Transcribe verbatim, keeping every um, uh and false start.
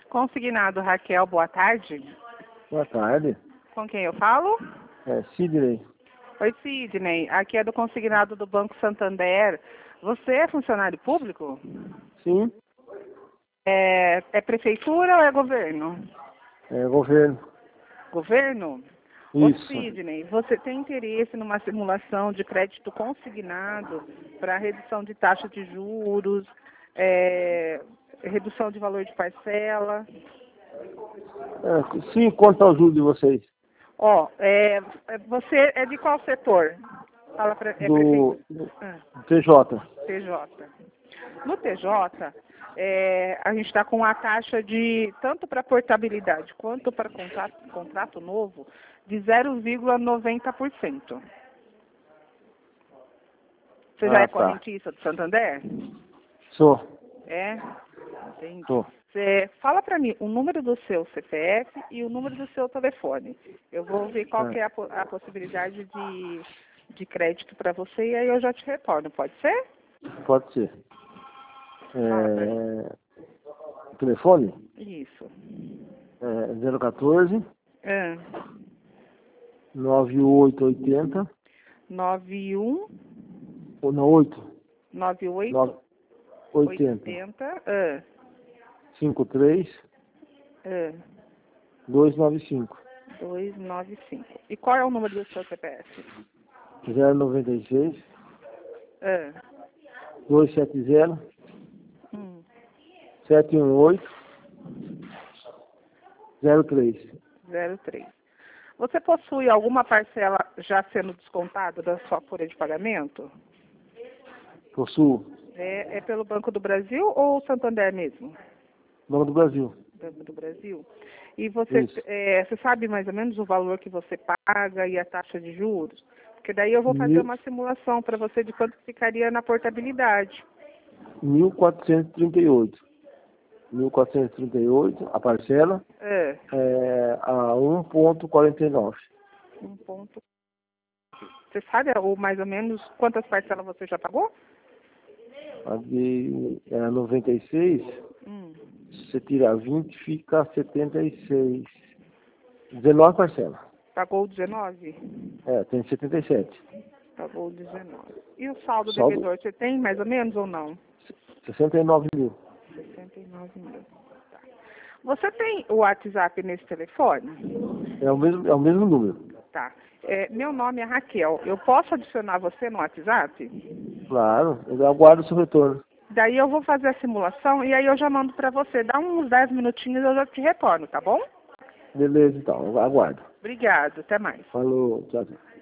Consignado Raquel, boa tarde. Boa tarde. Com quem eu falo? É Sidney. Oi, Sidney. Aqui é do consignado do Banco Santander. Você é funcionário público? Sim, É, é prefeitura ou é governo? é governo. Governo? Ô, Isso. Sidney, você tem interesse numa simulação de crédito consignado para redução de taxa de juros, é, redução de valor de parcela? É, sim, quanto ao juro de vocês? Ó, é, é, você é de qual setor? Fala pra, é Do, prefeitura. do Ah, T J. T J. No T J, é, a gente está com a taxa de, tanto para portabilidade quanto para contrato, contrato novo, de zero vírgula noventa por cento. Você já Ah, é tá. correntista do Santander? Sou. É? Entendi. Sou. Você fala para mim o número do seu C P F e o número do seu telefone. Eu vou ver qual É. que é a, po- a possibilidade de, de crédito para você e aí eu já te retorno. Pode ser? Pode ser. Fala para mim. É, telefone? Isso. É zero um quatro, Ah, nove oito oito zero, nove um ou não, oito, nove nove, oito oitenta, oitenta ah, cinco três, ah, dois nove cinco, duzentos e noventa e cinco. E qual é o número do seu C P F? zero nove seis, Ah, dois sete zero, hum, sete um oito, zero três. zero três. Você possui alguma parcela já sendo descontada da sua folha de pagamento? Possuo. É, é pelo Banco do Brasil ou Santander mesmo? Banco do Brasil. Banco do Brasil. E você, Isso. é, você sabe mais ou menos o valor que você paga e a taxa de juros? Porque daí eu vou fazer Mil, uma simulação para você de quanto ficaria na portabilidade. mil quatrocentos e trinta e oito. mil quatrocentos e trinta e oito, a parcela, É, é a um vírgula quarenta e nove. um ponto. Você sabe ou mais ou menos quantas parcelas você já pagou? A de é, noventa e seis, Hum, se você tirar vinte, fica setenta e seis. dezenove parcelas. pagou dezenove? É, tem setenta e sete. Pagou dezenove. E o saldo Saldo, devedor, você tem mais ou menos ou não? sessenta e nove mil. sessenta e nove mil. Tá. Você tem o WhatsApp nesse telefone? É o mesmo, é o mesmo número. Tá. É, meu nome é Raquel. Eu posso adicionar você no WhatsApp? Claro, eu aguardo o seu retorno. Daí eu vou fazer a simulação e aí eu já mando para você. Dá uns dez minutinhos e eu já te retorno, tá bom? Beleza, então, eu aguardo. Obrigado. Até mais. Falou, tchau, tchau.